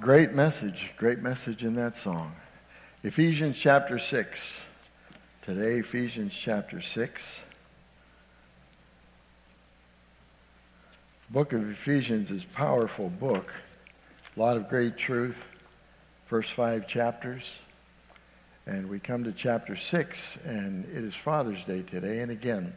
Great message in that song. Ephesians chapter 6. Today, Ephesians chapter 6. The book of Ephesians is a powerful book. A lot of great truth. First 5 chapters. And we come to chapter 6, and it is Father's Day today. And again,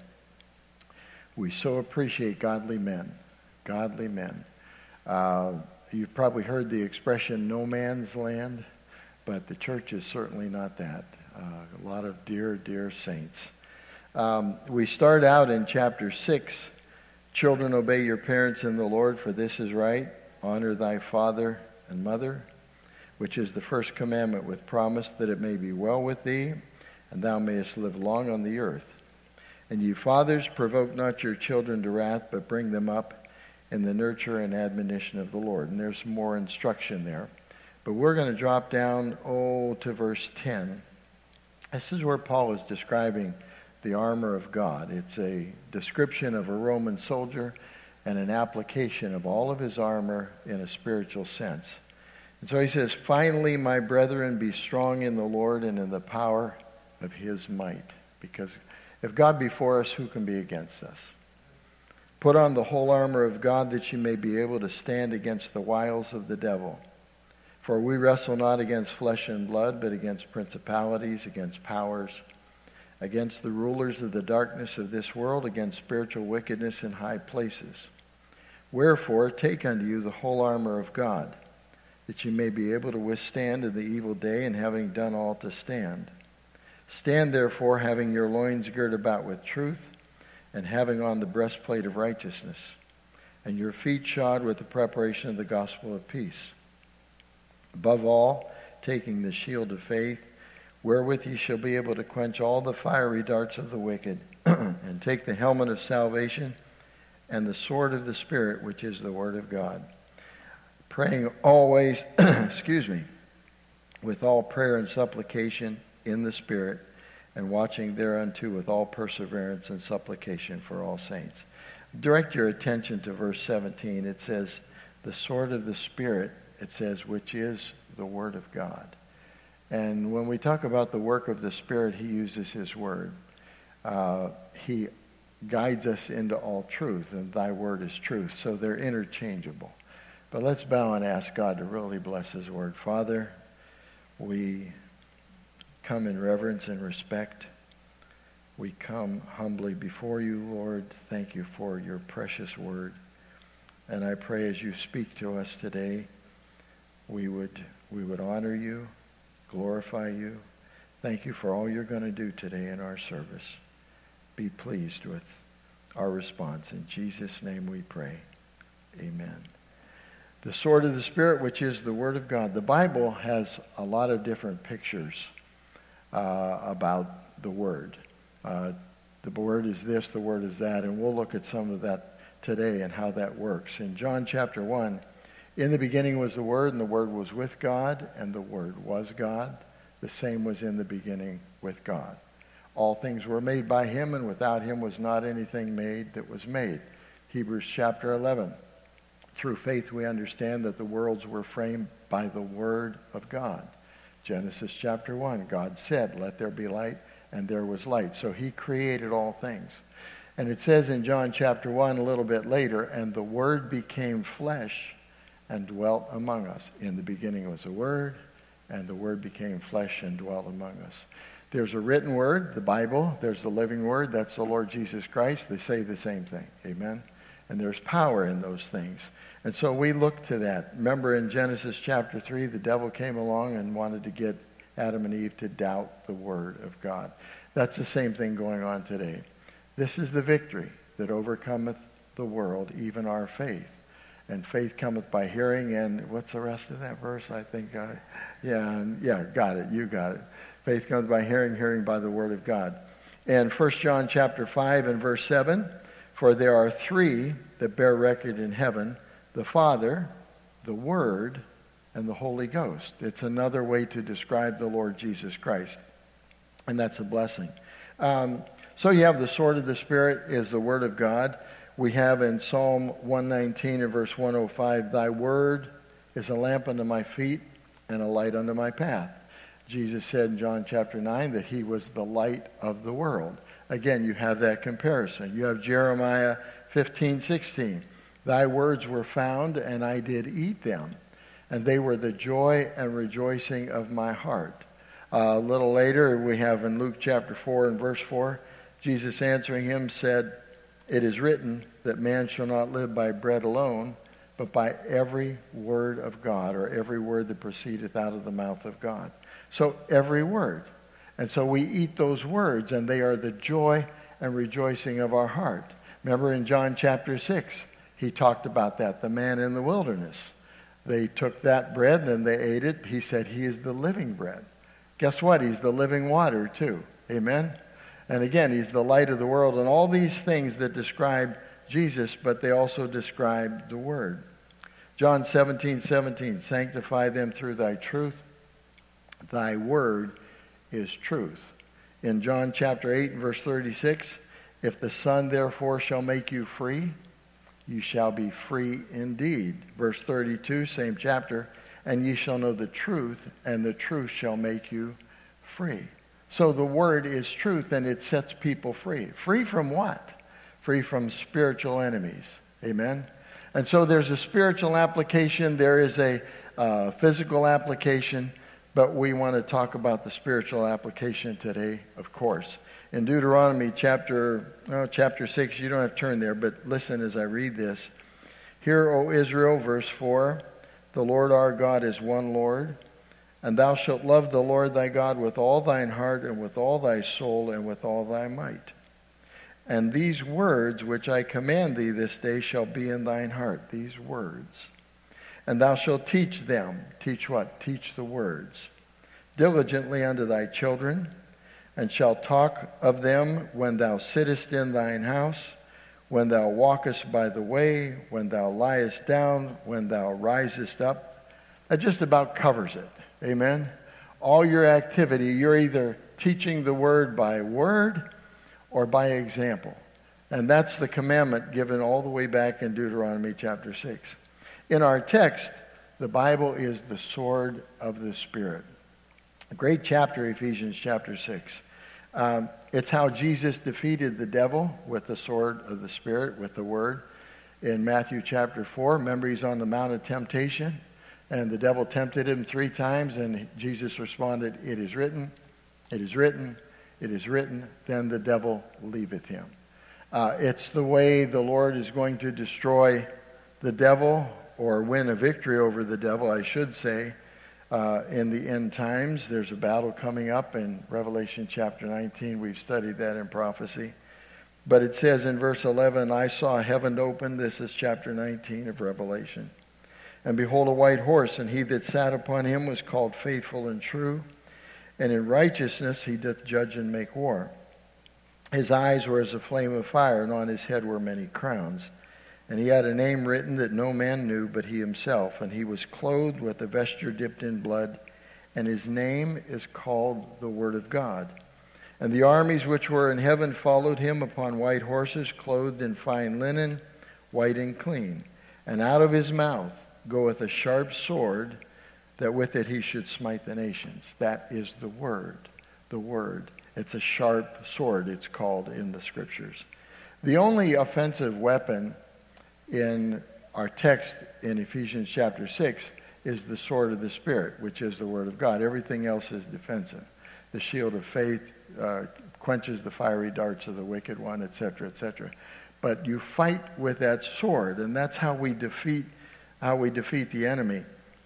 we so appreciate godly men. Godly men. You've probably heard the expression, no man's land, but the church is certainly not that. A lot of dear, dear saints. We start out in chapter 6. Children, obey your parents in the Lord, for this is right. Honor thy father and mother, which is the first commandment with promise, that it may be well with thee, and thou mayest live long on the earth. And you fathers, provoke not your children to wrath, but bring them up in the nurture and admonition of the Lord. And there's more instruction there. But we're going to drop down, to verse 10. This is where Paul is describing the armor of God. It's a description of a Roman soldier and an application of all of his armor in a spiritual sense. And so he says, finally, my brethren, be strong in the Lord and in the power of his might. Because if God be for us, who can be against us? Put on the whole armor of God, that you may be able to stand against the wiles of the devil. For we wrestle not against flesh and blood, but against principalities, against powers, against the rulers of the darkness of this world, against spiritual wickedness in high places. Wherefore, take unto you the whole armor of God, that you may be able to withstand in the evil day, and having done all to stand. Stand therefore, having your loins girt about with truth, and having on the breastplate of righteousness, and your feet shod with the preparation of the gospel of peace. Above all, taking the shield of faith, wherewith ye shall be able to quench all the fiery darts of the wicked, and take the helmet of salvation, and the sword of the Spirit, which is the word of God. Praying always, with all prayer and supplication in the Spirit, and watching thereunto with all perseverance and supplication for all saints. Direct your attention to verse 17. It says, the sword of the Spirit, it says, which is the Word of God. And when we talk about the work of the Spirit, he uses his Word. He guides us into all truth, and thy Word is truth. So they're interchangeable. But let's bow and ask God to really bless his Word. Father, we come in reverence and respect. We come humbly before you, Lord. Thank you for your precious word. And I pray as you speak to us today, we would honor you, glorify you. Thank you for all you're going to do today in our service. Be pleased with our response. In Jesus' name we pray. Amen. The sword of the Spirit, which is the word of God. The Bible has a lot of different pictures about the Word. The Word is this, the Word is that, and we'll look at some of that today and how that works. In John chapter 1, in the beginning was the Word, and the Word was with God, and the Word was God. The same was in the beginning with God. All things were made by him, and without him was not anything made that was made. Hebrews chapter 11. Through faith we understand that the worlds were framed by the Word of God. Genesis chapter 1, God said, let there be light, and there was light. So he created all things. And it says in John chapter 1 a little bit later, and the Word became flesh and dwelt among us. In the beginning was the Word, and the Word became flesh and dwelt among us. There's a written Word, the Bible. There's the living Word, that's the Lord Jesus Christ. They say the same thing. Amen? And there's power in those things. And so we look to that. Remember in Genesis chapter 3, the devil came along and wanted to get Adam and Eve to doubt the word of God. That's the same thing going on today. This is the victory that overcometh the world, even our faith. And faith cometh by hearing, and what's the rest of that verse? I think, got it. You got it. Faith cometh by hearing, hearing by the word of God. And 1 John chapter 5 and verse 7, for there are three that bear record in heaven, the Father, the Word, and the Holy Ghost. It's another way to describe the Lord Jesus Christ. And that's a blessing. So you have the sword of the Spirit is the Word of God. We have in Psalm 119 and verse 105, thy word is a lamp unto my feet and a light unto my path. Jesus said in John chapter 9 that he was the light of the world. Again, you have that comparison. You have Jeremiah 15:16. Thy words were found, and I did eat them, and they were the joy and rejoicing of my heart. A little later, we have in Luke chapter 4 and verse 4, Jesus answering him said, it is written that man shall not live by bread alone, but by every word of God, or every word that proceedeth out of the mouth of God. So every word. And so we eat those words, and they are the joy and rejoicing of our heart. Remember in John chapter 6, he talked about that, the man in the wilderness. They took that bread and they ate it. He said he is the living bread. Guess what? He's the living water too. Amen? And again, he's the light of the world, and all these things that describe Jesus, but they also describe the Word. John 17:17, sanctify them through thy truth. Thy word is truth. In John chapter 8 and verse 36, if the Son therefore shall make you free, you shall be free indeed. Verse 32, same chapter, and ye shall know the truth, and the truth shall make you free. So the word is truth, and it sets people free. Free from what? Free from spiritual enemies. Amen? And so there's a spiritual application. There is a physical application. But we want to talk about the spiritual application today, of course. In Deuteronomy chapter 6, you don't have to turn there, but listen as I read this. Hear, O Israel, verse 4, the Lord our God is one Lord, and thou shalt love the Lord thy God with all thine heart and with all thy soul and with all thy might. And these words which I command thee this day shall be in thine heart, these words. And thou shalt teach them. Teach what? Teach the words. Diligently unto thy children, and shalt talk of them when thou sittest in thine house, when thou walkest by the way, when thou liest down, when thou risest up. That just about covers it. Amen? All your activity, you're either teaching the word by word or by example. And that's the commandment given all the way back in Deuteronomy chapter 6. In our text, the Bible is the sword of the Spirit. A great chapter, Ephesians chapter 6. It's how Jesus defeated the devil with the sword of the Spirit, with the Word. In Matthew chapter 4, remember he's on the Mount of Temptation, and the devil tempted him 3 times, and Jesus responded, it is written, it is written, it is written, then the devil leaveth him. It's the way the Lord is going to destroy the devil, or win a victory over the devil, I should say, in the end times. There's a battle coming up in Revelation chapter 19. We've studied that in prophecy. But it says in verse 11, I saw heaven open. This is chapter 19 of Revelation. And behold, a white horse, and he that sat upon him was called Faithful and True. And in righteousness he doth judge and make war. His eyes were as a flame of fire, and on his head were many crowns. And he had a name written that no man knew but he himself. And he was clothed with a vesture dipped in blood. And his name is called the Word of God. And the armies which were in heaven followed him upon white horses, clothed in fine linen, white and clean. And out of his mouth goeth a sharp sword, that with it he should smite the nations. That is the Word. The Word. It's a sharp sword, it's called in the Scriptures. The only offensive weapon in our text in Ephesians chapter 6 is the sword of the Spirit, which is the Word of God. Everything else is defensive. The shield of faith quenches the fiery darts of the wicked one, etc., etc. But you fight with that sword, and that's how we defeat the enemy.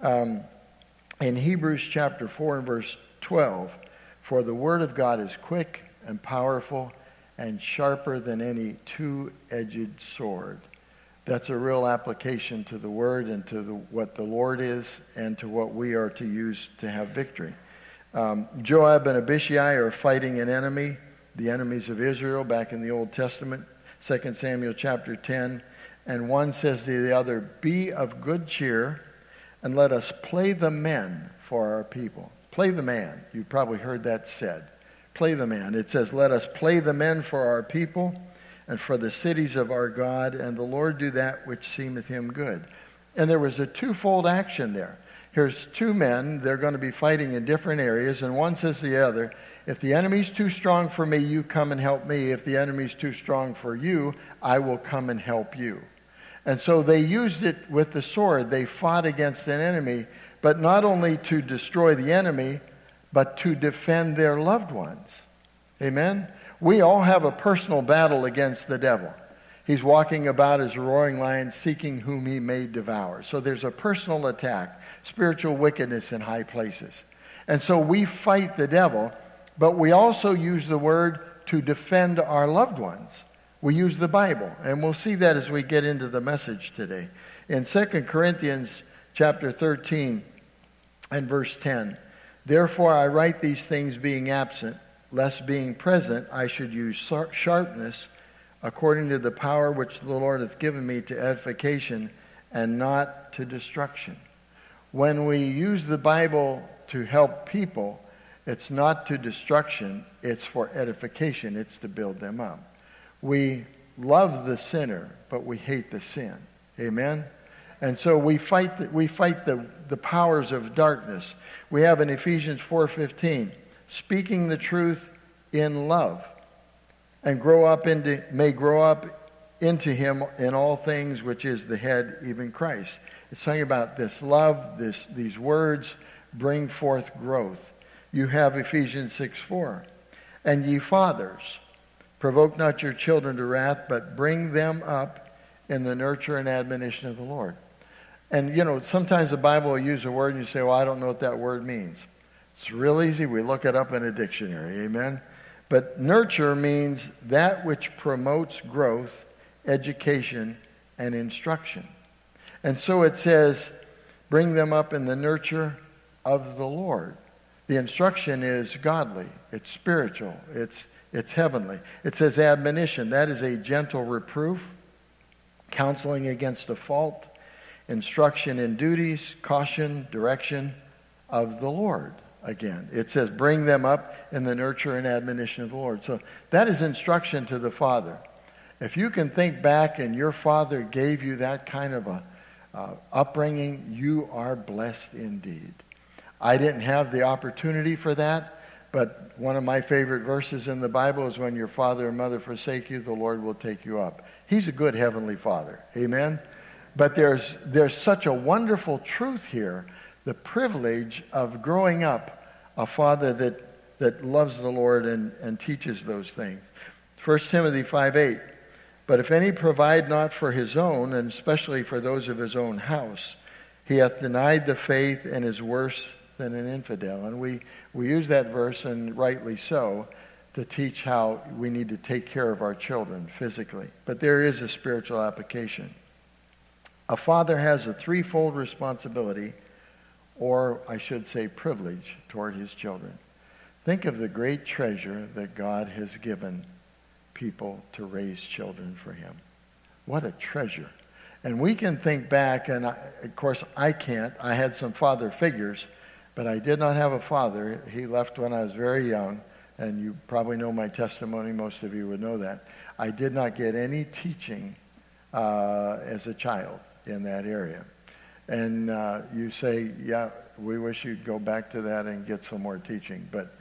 In Hebrews chapter 4 and verse 12, for the Word of God is quick and powerful and sharper than any two-edged sword. That's a real application to the Word and to what the Lord is and to what we are to use to have victory. Joab and Abishai are fighting an enemy, the enemies of Israel back in the Old Testament, 2 Samuel chapter 10. And one says to the other, be of good cheer and let us play the men for our people. Play the man. You've probably heard that said. Play the man. It says, let us play the men for our people and for the cities of our God, and the Lord do that which seemeth him good. And there was a twofold action there. Here's two men. They're going to be fighting in different areas. And one says to the other, if the enemy's too strong for me, you come and help me. If the enemy's too strong for you, I will come and help you. And so they used it with the sword. They fought against an enemy, but not only to destroy the enemy, but to defend their loved ones. Amen? We all have a personal battle against the devil. He's walking about as a roaring lion, seeking whom he may devour. So there's a personal attack, spiritual wickedness in high places. And so we fight the devil, but we also use the word to defend our loved ones. We use the Bible, and we'll see that as we get into the message today. In 2 Corinthians chapter 13 and verse 10, therefore I write these things being absent, lest being present I should use sharpness according to the power which the Lord hath given me to edification and not to destruction. When we use the Bible to help people, it's not to destruction, it's for edification, it's to build them up. We love the sinner, but we hate the sin. Amen? And so we fight the powers of darkness. We have in Ephesians 4:15, speaking the truth in love, and may grow up into him in all things, which is the head, even Christ. It's talking about this love, these words bring forth growth. You have Ephesians 6:4, and ye fathers, provoke not your children to wrath, but bring them up in the nurture and admonition of the Lord. And, sometimes the Bible will use a word and you say, well, I don't know what that word means. It's real easy. We look it up in a dictionary. Amen? But nurture means that which promotes growth, education, and instruction. And so it says, bring them up in the nurture of the Lord. The instruction is godly. It's spiritual. It's heavenly. It says admonition. That is a gentle reproof, counseling against a fault, instruction in duties, caution, direction of the Lord. Again, it says bring them up in the nurture and admonition of the Lord. So that is instruction to the Father. If you can think back and your Father gave you that kind of a upbringing, you are blessed indeed. I didn't have the opportunity for that. But one of my favorite verses in the Bible is when your father and mother forsake you, the Lord will take you up. He's a good heavenly Father. Amen? But there's such a wonderful truth here, the privilege of growing up a father that loves the Lord and teaches those things. 1 Timothy 5:8, but if any provide not for his own, and especially for those of his own house, he hath denied the faith and is worse than an infidel. And we use that verse, and rightly so, to teach how we need to take care of our children physically. But there is a spiritual application. A father has a threefold responsibility, or I should say privilege, toward his children. Think of the great treasure that God has given people to raise children for him. What a treasure. And we can think back, and of course I can't. I had some father figures, but I did not have a father. He left when I was very young, and you probably know my testimony. Most of you would know that. I did not get any teaching as a child in that area. And you say, yeah, we wish you'd go back to that and get some more teaching. But,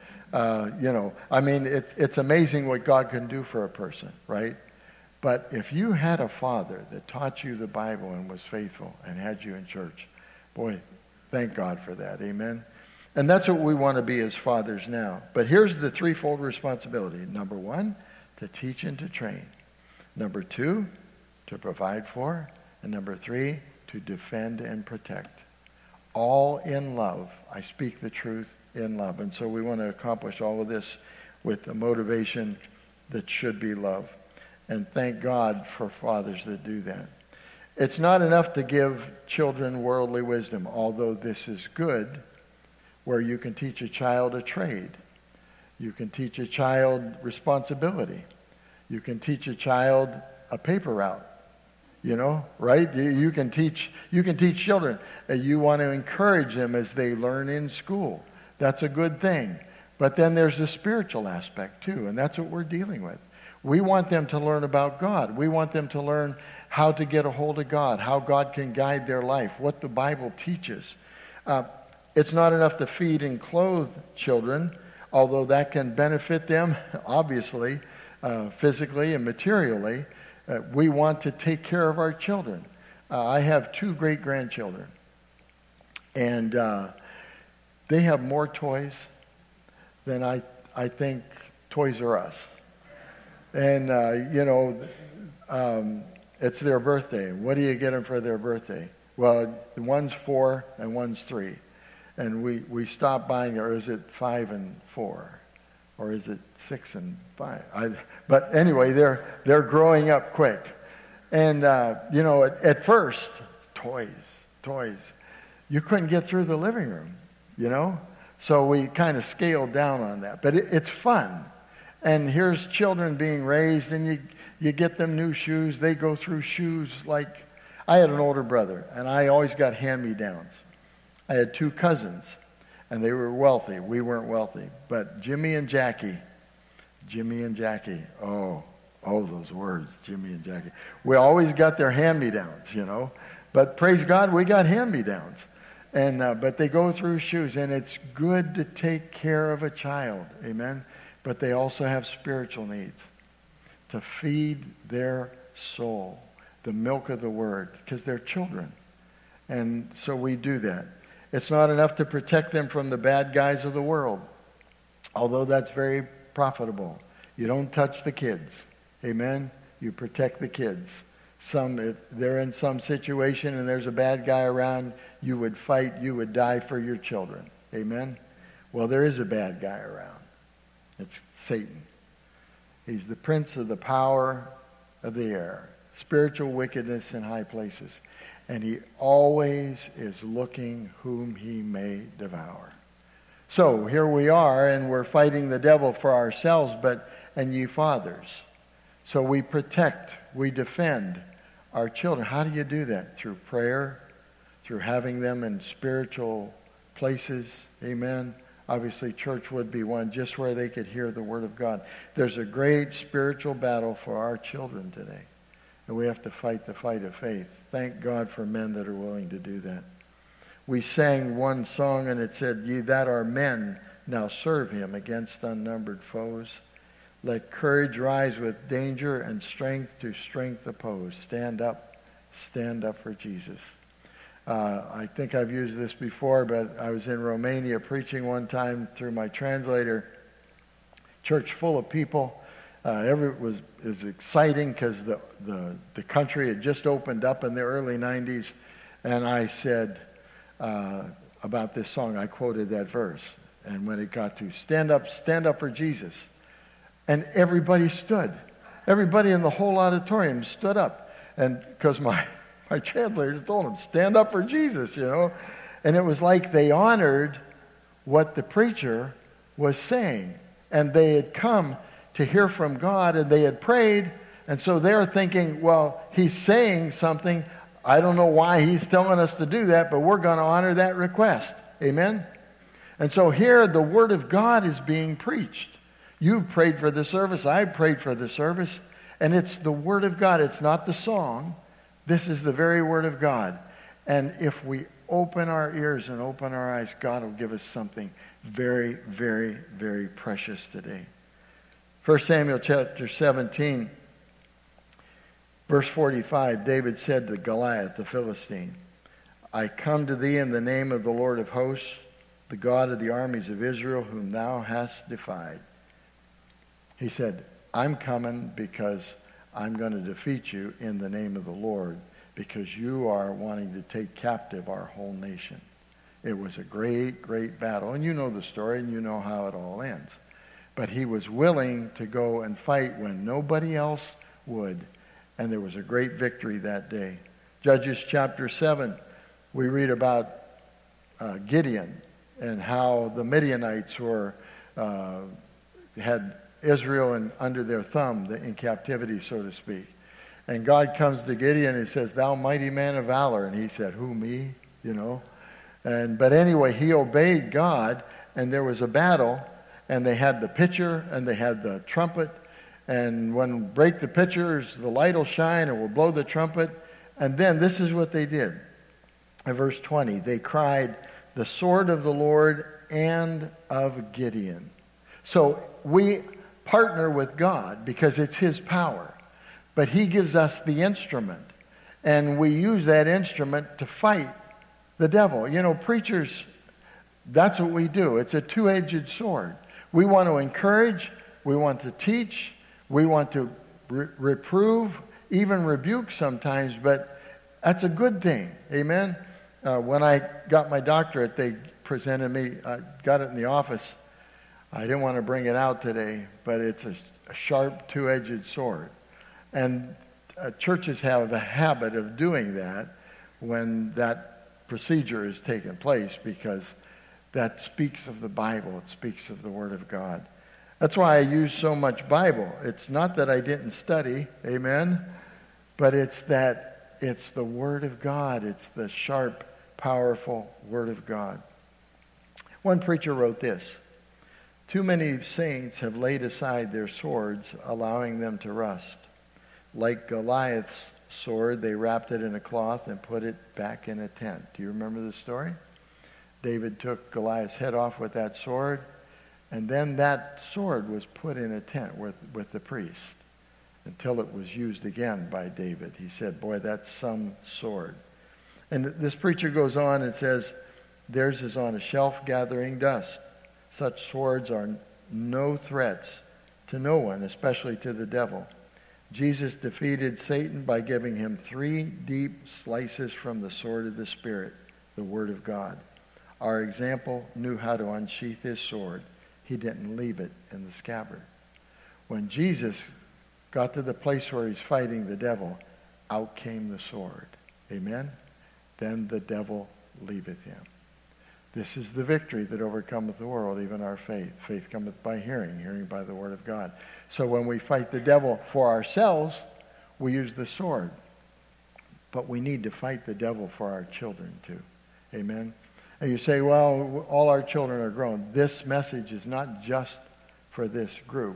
it's amazing what God can do for a person, right? But if you had a father that taught you the Bible and was faithful and had you in church, boy, thank God for that. Amen? And that's what we want to be as fathers now. But here's the threefold responsibility. Number one, to teach and to train. Number two, to provide for. And number three, to defend and protect. All in love. I speak the truth in love. And so we want to accomplish all of this with the motivation that should be love. And thank God for fathers that do that. It's not enough to give children worldly wisdom, although this is good, where you can teach a child a trade. You can teach a child responsibility. You can teach a child a paper route. Right? You can teach children. You want to encourage them as they learn in school. That's a good thing. But then there's a spiritual aspect too, and that's what we're dealing with. We want them to learn about God. We want them to learn how to get a hold of God, how God can guide their life, what the Bible teaches. It's not enough to feed and clothe children, although that can benefit them, obviously, physically and materially. We want to take care of our children. I have 2 great-grandchildren, and they have more toys than I think Toys R Us. And, it's their birthday. What do you get them for their birthday? Well, one's 4 and one's 3. And we stopped buying, or is it 5 and 4? Or is it 6 and 5? But anyway, they're growing up quick. And, at first, toys. You couldn't get through the living room, So we kind of scaled down on that. But it's fun. And here's children being raised, and you get them new shoes. They go through shoes like... I had an older brother, and I always got hand-me-downs. I had 2 cousins, and they were wealthy. We weren't wealthy. But Jimmy and Jackie, oh, those words, Jimmy and Jackie. We always got their hand-me-downs, But praise God, we got hand-me-downs. And but they go through shoes, and it's good to take care of a child, amen? But they also have spiritual needs, to feed their soul, the milk of the Word, because they're children. And so we do that. It's not enough to protect them from the bad guys of the world, although that's very profitable. You don't touch the kids, amen? You protect the kids. If they're in some situation and there's a bad guy around, you would fight, you would die for your children, amen? Well, there is a bad guy around. It's Satan. He's the prince of the power of the air, spiritual wickedness in high places. And he always is looking whom he may devour. So here we are, and we're fighting the devil for ourselves, and ye fathers. So we protect, we defend our children. How do you do that? Through prayer, through having them in spiritual places. Amen. Obviously, church would be one, just where they could hear the Word of God. There's a great spiritual battle for our children today. And we have to fight the fight of faith. Thank God for men that are willing to do that. We sang one song, and it said, "Ye that are men, now serve him against unnumbered foes. Let courage rise with danger, and strength to strength oppose." Stand up for Jesus. I think I've used this before, but I was in Romania preaching one time through my translator. Church full of people. It was exciting because the country had just opened up in the early 90s. And I said about this song, I quoted that verse. And when it got to stand up for Jesus. And everybody stood. Everybody in the whole auditorium stood up. And because my translator told them, stand up for Jesus, And it was like they honored what the preacher was saying. And they had come to hear from God, and they had prayed. And so they're thinking, well, he's saying something. I don't know why he's telling us to do that, but we're going to honor that request. Amen? And so here the Word of God is being preached. You've prayed for the service. I've prayed for the service. And it's the Word of God. It's not the song. This is the very Word of God. And if we open our ears and open our eyes, God will give us something very, very, very precious today. 1 Samuel chapter 17, verse 45, David said to Goliath, the Philistine, "I come to thee in the name of the Lord of hosts, the God of the armies of Israel, whom thou hast defied." He said, I'm coming because I'm going to defeat you in the name of the Lord, because you are wanting to take captive our whole nation. It was a great, great battle. And you know the story, and you know how it all ends. But he was willing to go and fight when nobody else would. And there was a great victory that day. Judges chapter 7, we read about Gideon and how the Midianites had Israel under their thumb, in captivity, so to speak. And God comes to Gideon and says, "Thou mighty man of valor." And he said, "Who, me?" But anyway, he obeyed God, and there was a battle, and they had the pitcher, and they had the trumpet, And when we break the pitchers, the light will shine and we'll blow the trumpet. And then this is what they did. In verse 20, they cried, the sword of the Lord and of Gideon. So we partner with God because it's his power. But he gives us the instrument. And we use that instrument to fight the devil. You know, preachers, that's what we do. It's a two-edged sword. We want to encourage. We want to teach. We want to reprove, even rebuke sometimes. But that's a good thing. Amen? When I got my doctorate, they presented me, I got it in the office. I didn't want to bring it out today, but it's a sharp two-edged sword. And churches have a habit of doing that when that procedure is taking place because that speaks of the Bible. It speaks of the Word of God. That's why I use so much Bible. It's not that I didn't study, amen, but it's that it's the Word of God. It's the sharp, powerful Word of God. One preacher wrote this, too many saints have laid aside their swords, allowing them to rust. Like Goliath's sword, they wrapped it in a cloth and put it back in a tent. Do you remember the story? David took Goliath's head off with that sword, and then that sword was put in a tent with the priest until it was used again by David. He said, boy, that's some sword. And this preacher goes on and says, theirs is on a shelf gathering dust. Such swords are no threats to no one, especially to the devil. Jesus defeated Satan by giving him 3 deep slices from the sword of the Spirit, the Word of God. Our example knew how to unsheath his sword. He didn't leave it in the scabbard. When Jesus got to the place where he's fighting the devil, out came the sword. Amen? Then the devil leaveth him. This is the victory that overcometh the world, even our faith. Faith cometh by hearing, hearing by the Word of God. So when we fight the devil for ourselves, we use the sword. But we need to fight the devil for our children too. Amen? And you say, well, all our children are grown. This message is not just for this group.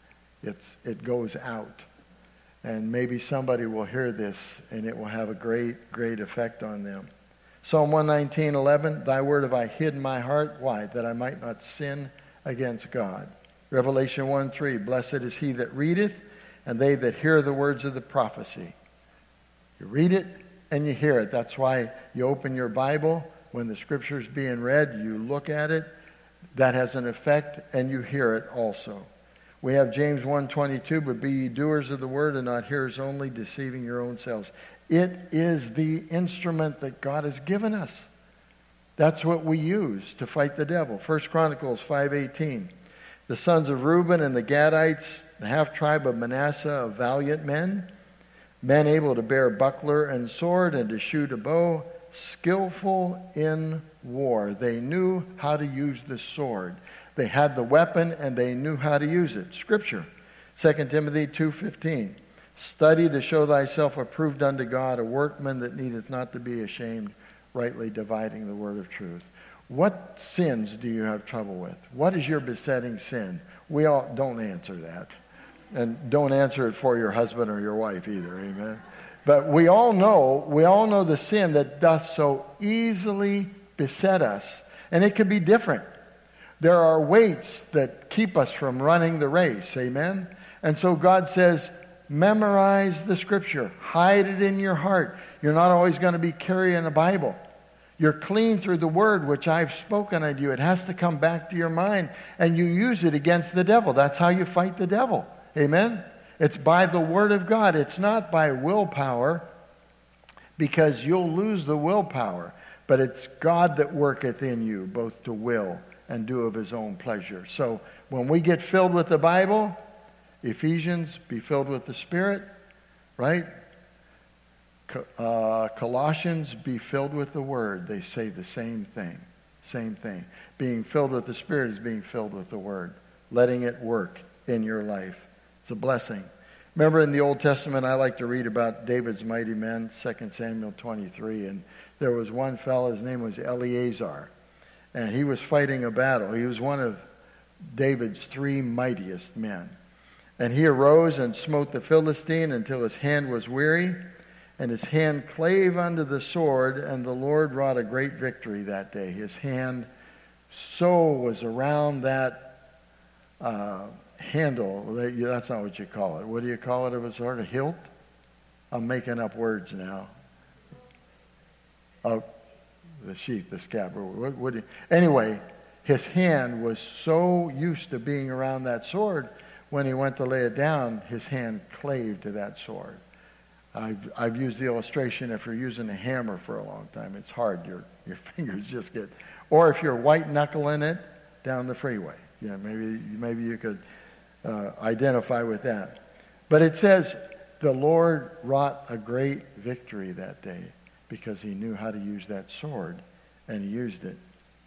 It goes out. And maybe somebody will hear this and it will have a great, great effect on them. Psalm 119:11, thy word have I hid in my heart. Why? That I might not sin against God. Revelation 1:3, blessed is he that readeth, and they that hear the words of the prophecy. You read it and you hear it. That's why you open your Bible. When the scripture is being read, you look at it. That has an effect, and you hear it also. We have James 1:22, but be ye doers of the word and not hearers only, deceiving your own selves. It is the instrument that God has given us. That's what we use to fight the devil. 1 Chronicles 5:18. The sons of Reuben and the Gadites, the half-tribe of Manasseh, valiant men, men able to bear buckler and sword and to shoot a bow, skillful in war. They knew how to use the sword. They had the weapon and they knew how to use it. Scripture, 2 Timothy 2:15. Study to show thyself approved unto God, a workman that needeth not to be ashamed, rightly dividing the word of truth. What sins do you have trouble with? What is your besetting sin? We all don't answer that. And don't answer it for your husband or your wife either, amen? But we all know the sin that doth so easily beset us. And it could be different. There are weights that keep us from running the race, amen? And so God says, memorize the scripture. Hide it in your heart. You're not always going to be carrying a Bible. You're clean through the word which I've spoken unto you. It has to come back to your mind, and you use it against the devil. That's how you fight the devil. Amen? It's by the word of God. It's not by willpower, because you'll lose the willpower. But it's God that worketh in you, both to will and do of his own pleasure. So when we get filled with the Bible, Ephesians, be filled with the Spirit, right? Colossians, be filled with the Word. They say the same thing. Same thing. Being filled with the Spirit is being filled with the Word. Letting it work in your life. It's a blessing. Remember in the Old Testament, I like to read about David's mighty men, 2 Samuel 23. And there was one fellow, his name was Eleazar. And he was fighting a battle. He was one of David's 3 mightiest men. And he arose and smote the Philistine until his hand was weary, and his hand clave unto the sword, and the Lord wrought a great victory that day. His hand so was around that handle. That's not what you call it. What do you call it of a sword? A hilt? I'm making up words now. Oh, the sheath, the scabbard. Anyway, his hand was so used to being around that sword, when he went to lay it down, his hand clave to that sword. I've used the illustration, if you're using a hammer for a long time, it's hard. Your fingers just get... Or if you're white knuckling it down the freeway. Maybe you could identify with that. But it says, the Lord wrought a great victory that day because he knew how to use that sword, and he used it.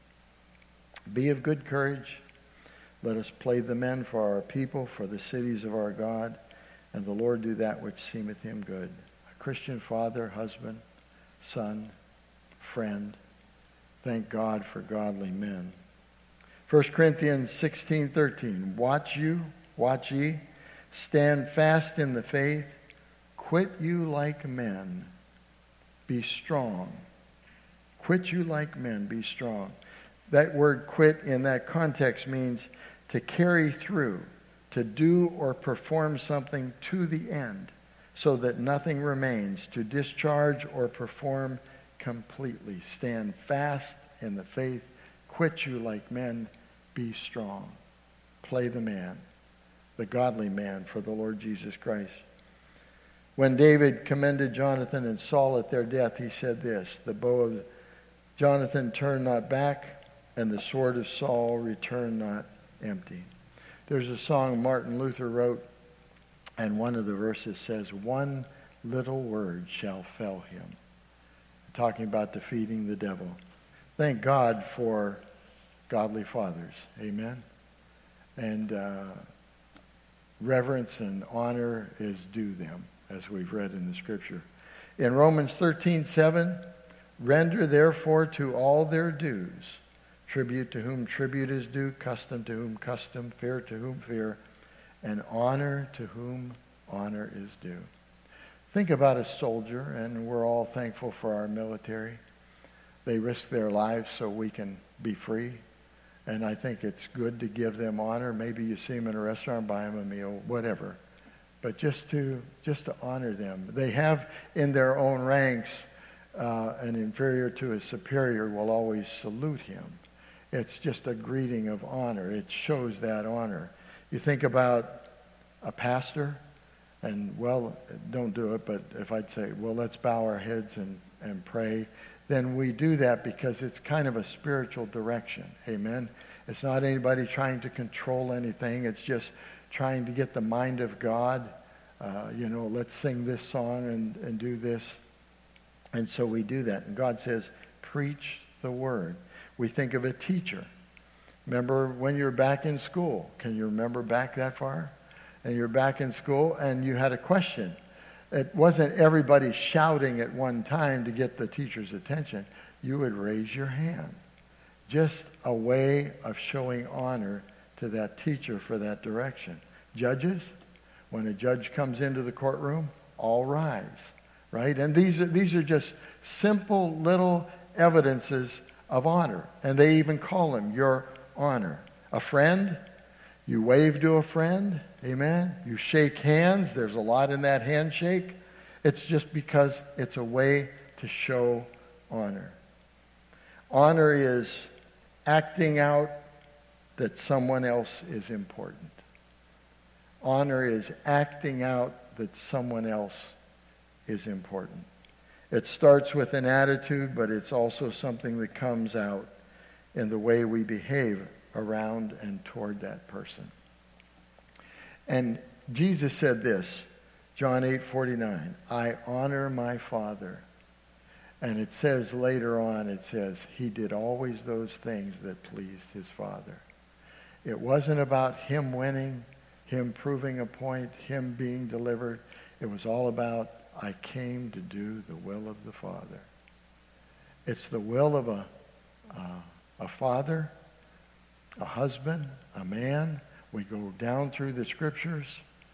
Be of good courage. Let us play the men for our people, for the cities of our God, and the Lord do that which seemeth him good. A Christian father, husband, son, friend. Thank God for godly men. 1 Corinthians 16:13. Watch ye, stand fast in the faith, quit you like men, be strong. Quit you like men, be strong. That word quit in that context means to carry through, to do or perform something to the end, so that nothing remains, to discharge or perform completely. Stand fast in the faith, quit you like men, be strong. Play the man, the godly man for the Lord Jesus Christ. When David commended Jonathan and Saul at their death, he said this, the bow of Jonathan turned not back, and the sword of Saul returned not empty. There's a song Martin Luther wrote, and one of the verses says, one little word shall fell him. Talking about defeating the devil. Thank God for godly fathers. Amen. And reverence and honor is due them, as we've read in the scripture. In Romans 13:7, render therefore to all their dues, tribute to whom tribute is due, custom to whom custom, fear to whom fear, and honor to whom honor is due. Think about a soldier, and we're all thankful for our military. They risk their lives so we can be free. And I think it's good to give them honor. Maybe you see them in a restaurant, buy them a meal, whatever. But just to honor them. They have in their own ranks an inferior to a superior will always salute him. It's just a greeting of honor. It shows that honor. You think about a pastor, and well, don't do it, but if I'd say, well, let's bow our heads and pray, then we do that because it's kind of a spiritual direction. Amen? It's not anybody trying to control anything. It's just trying to get the mind of God. Let's sing this song and do this. And so we do that. And God says, preach the word. We think of a teacher. Remember when you're back in school? Can you remember back that far? And you're back in school and you had a question. It wasn't everybody shouting at one time to get the teacher's attention. You would raise your hand. Just a way of showing honor to that teacher for that direction. Judges, when a judge comes into the courtroom, all rise, right? And these are just simple little evidences of honor. And they even call them your honor. A friend, you wave to a friend, amen? You shake hands. There's a lot in that handshake. It's just because it's a way to show honor. Honor is acting out that someone else is important. Honor is acting out that someone else is important. It starts with an attitude, but it's also something that comes out in the way we behave around and toward that person. And Jesus said this, John 8:49, I honor my Father. And it says later on, it says, he did always those things that pleased his Father. It wasn't about him winning, him proving a point, him being delivered. It was all about, I came to do the will of the Father. It's the will of a father, a husband, a man. We go down through the scriptures.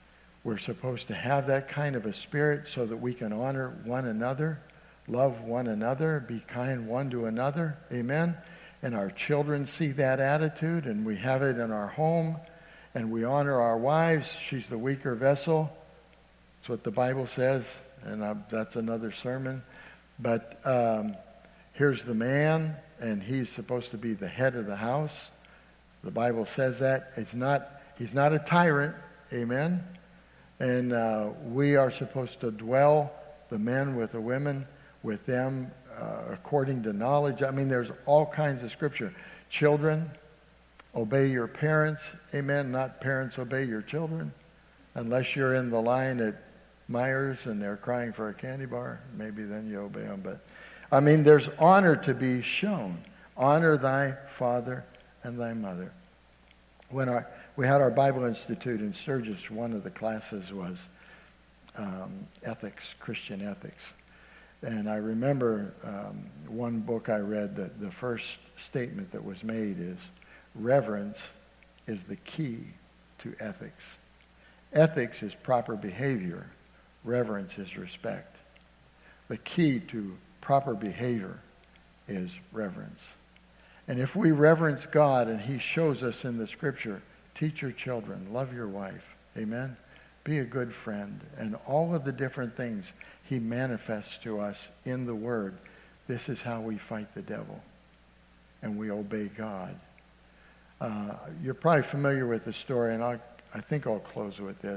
We're supposed to have that kind of a spirit so that we can honor one another, love one another, be kind one to another. Amen? And our children see that attitude, and we have it in our home, and we honor our wives. She's the weaker vessel. That's what the Bible says, and that's another sermon. But here's the man, and he's supposed to be the head of the house. The Bible says that. He's not a tyrant. Amen? And we are supposed to dwell, the men with the women, with them according to knowledge. I mean, there's all kinds of scripture. Children, obey your parents. Amen? Not parents obey your children. Unless you're in the line at Myers and they're crying for a candy bar, maybe then you obey them. But, I mean, there's honor to be shown. Honor thy father and thy mother. When we had our Bible Institute in Sturgis, one of the classes was ethics, Christian ethics. And I remember one book I read, that the first statement that was made is, reverence is the key to ethics. Ethics is proper behavior. Reverence is respect. The key to proper behavior is reverence. And if we reverence God, and he shows us in the scripture, teach your children, love your wife, amen? Be a good friend, and all of the different things he manifests to us in the Word. This is how we fight the devil, and we obey God. You're probably familiar with the story, and I think I'll close with this.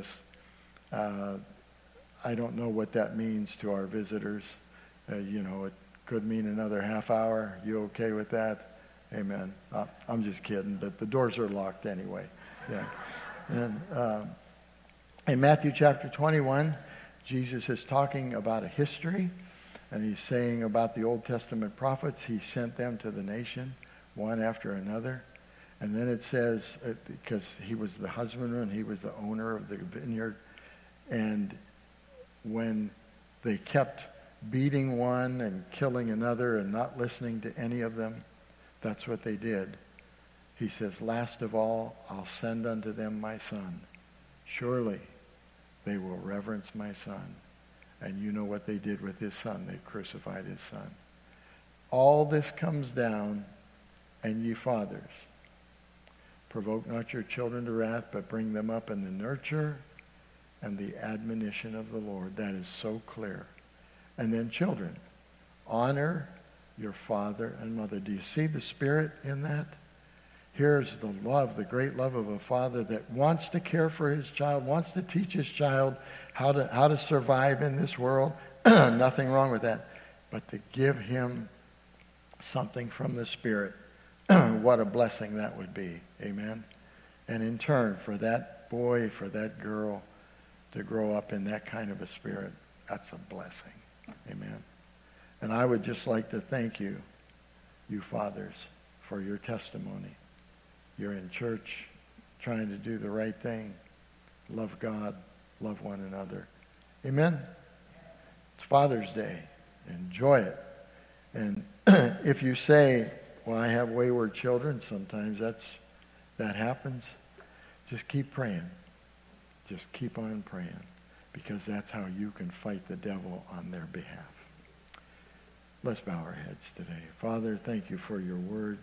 I don't know what that means to our visitors. It could mean another half hour. You okay with that? Amen. I'm just kidding, but the doors are locked anyway. Yeah. And in Matthew chapter 21, Jesus is talking about a history, and he's saying about the Old Testament prophets. He sent them to the nation, one after another. And then it says, because he was the husbandman, he was the owner of the vineyard, and when they kept beating one and killing another and not listening to any of them, that's what they did. He says, last of all, I'll send unto them my son. Surely they will reverence my son. And you know what they did with his son. They crucified his son. All this comes down, and ye fathers, provoke not your children to wrath, but bring them up in the nurture and the admonition of the Lord. That is so clear. And then children, honor your father and mother. Do you see the spirit in that? Here's the love, the great love of a father that wants to care for his child, wants to teach his child how to survive in this world. Nothing wrong with that. But to give him something from the Spirit, what a blessing that would be. Amen? And in turn, for that boy, for that girl to grow up in that kind of a spirit, that's a blessing. Amen? And I would just like to thank you, you fathers, for your testimony. You're in church trying to do the right thing. Love God. Love one another. Amen? It's Father's Day. Enjoy it. And if you say, well, I have wayward children, sometimes that happens, just keep praying. Just keep on praying, because that's how you can fight the devil on their behalf. Let's bow our heads today. Father, thank you for your word.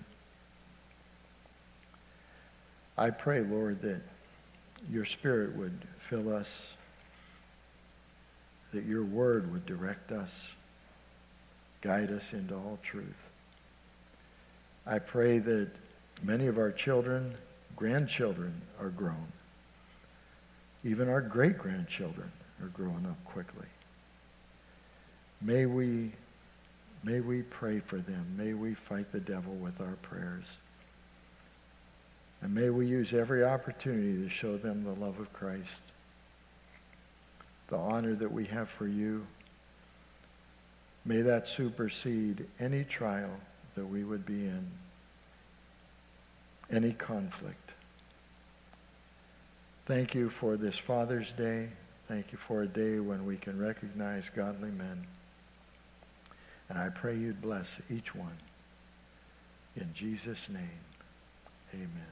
I pray, Lord, that your Spirit would fill us, that your word would direct us, guide us into all truth. I pray that many of our children, grandchildren are grown. Even our great-grandchildren are growing up quickly. May we pray for them. May we fight the devil with our prayers. And may we use every opportunity to show them the love of Christ, the honor that we have for you. May that supersede any trial that we would be in, any conflict. Thank you for this Father's Day. Thank you for a day when we can recognize godly men. And I pray you'd bless each one. In Jesus' name, amen.